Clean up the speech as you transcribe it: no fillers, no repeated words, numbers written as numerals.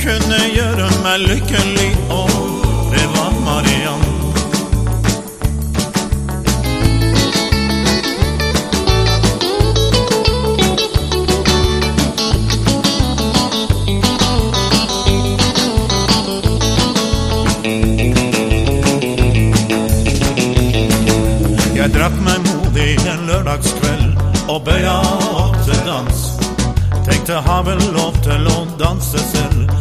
kunne gjøre meg lykkelig, og det var Marianne. Jeg drakk meg modig en lørdagskveld og bøya opp til dans. Tenkte har vel lov til å danse selv.